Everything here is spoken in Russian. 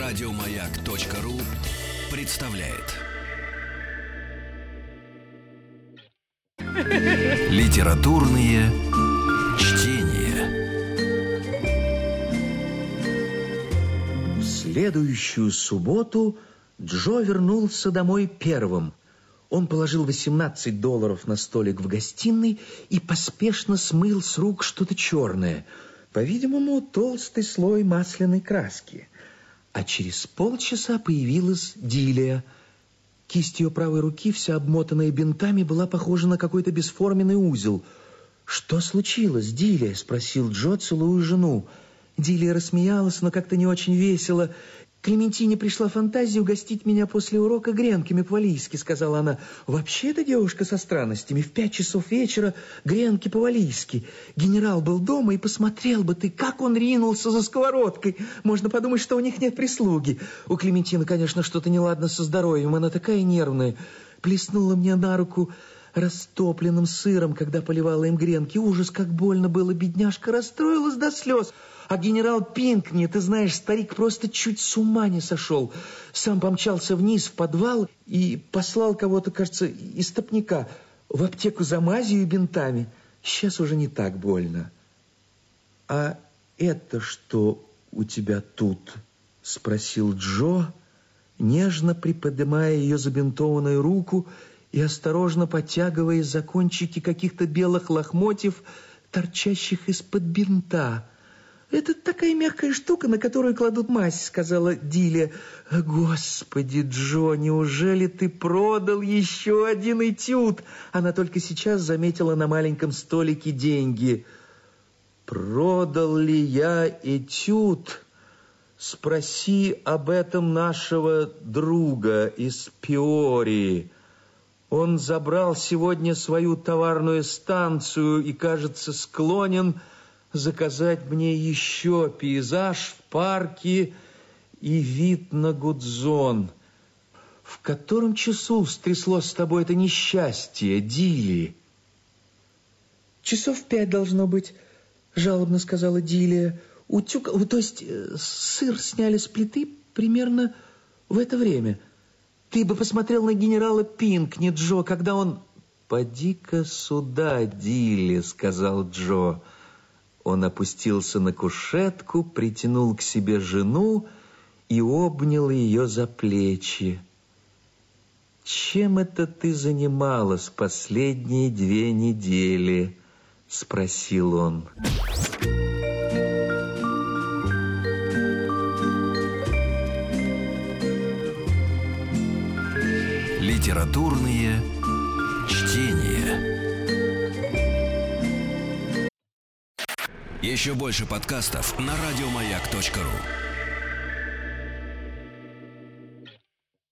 Радиомаяк.ру представляет литературные чтения. В следующую субботу Джо вернулся домой первым. Он положил $18 на столик в гостиной и поспешно смыл с рук что-то черное. По-видимому, толстый слой масляной краски. А через полчаса появилась Дилия. Кисть ее правой руки, вся обмотанная бинтами, была похожа на какой-то бесформенный узел. «Что случилось, Дилия?» — спросил Джо, целуя жену. Дилия рассмеялась, но как-то не очень весело. «Клементине пришла фантазия угостить меня после урока гренками по-валийски», — сказала она. «Вообще это девушка со странностями. В 5 часов вечера гренки по-валийски. Генерал был дома, и посмотрел бы ты, как он ринулся за сковородкой. Можно подумать, что у них нет прислуги. У Клементины, конечно, что-то неладно со здоровьем. Она такая нервная. Плеснула мне на руку растопленным сыром, когда поливала им гренки. Ужас, как больно было, бедняжка расстроилась до слез. А генерал Пинкни, ты знаешь, старик просто чуть с ума не сошел. Сам помчался вниз в подвал и послал кого-то, кажется, из топника в аптеку за мазью и бинтами. Сейчас уже не так больно». «А это что у тебя тут?» — спросил Джо, нежно приподнимая ее забинтованную руку и осторожно подтягивая за кончики каких-то белых лохмотьев, торчащих из-под бинта. «Это такая мягкая штука, на которую кладут мазь», — сказала Дилия. «Господи, Джо, неужели ты продал еще один этюд?» Она только сейчас заметила на маленьком столике деньги. «Продал ли я этюд? Спроси об этом нашего друга из Пиории. Он забрал сегодня свою товарную станцию и, кажется, склонен заказать мне еще пейзаж в парке и вид на Гудзон. В котором часу стряслось с тобой это несчастье, Дили?» «Часов 5 должно быть», — жалобно сказала Дилия. «Утюг, то есть сыр сняли с плиты примерно в это время. Ты бы посмотрел на генерала Пинкни, Джо, когда он...» «Поди-ка сюда, Дилли», — сказал Джо. Он опустился на кушетку, притянул к себе жену и обнял ее за плечи. «Чем это ты занималась последние 2 недели?» — спросил он. Литературные чтения. Еще больше подкастов на радиомаяк.ру.